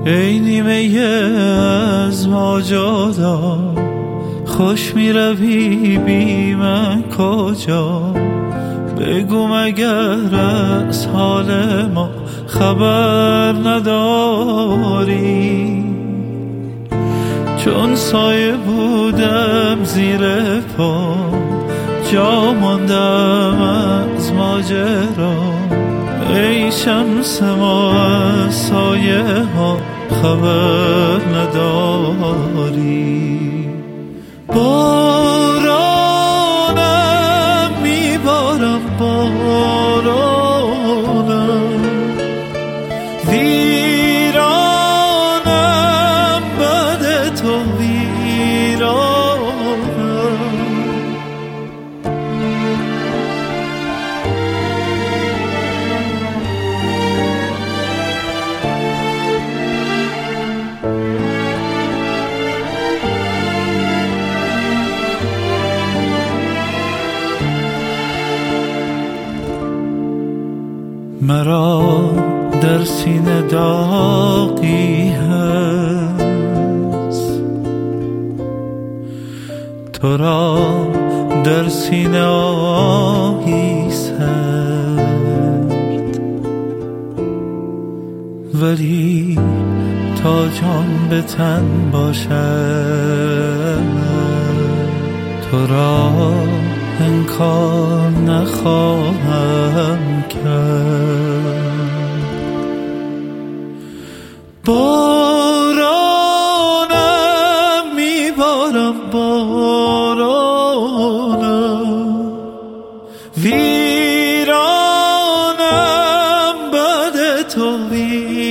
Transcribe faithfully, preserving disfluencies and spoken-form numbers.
ای نیمه از ما جدا، خوش می روی بی من کجا؟ بگو مگر از حال ما خبر نداری؟ چون سایه بودم زیر پا، جا ماندم از ماجرا. ای شمس ما از سایه ها خبر نداری؟ بارانم میبارم، بارانم ویرانم، بعد تو ویرانم. مرا در سینه داغی هست، تو را در سینه آهی سرد، ولی تا جان به تن باشد تو را انکار نخواهم کرد. بارانم میبارم، بارانم ویرانم، بعد تو ویرانم.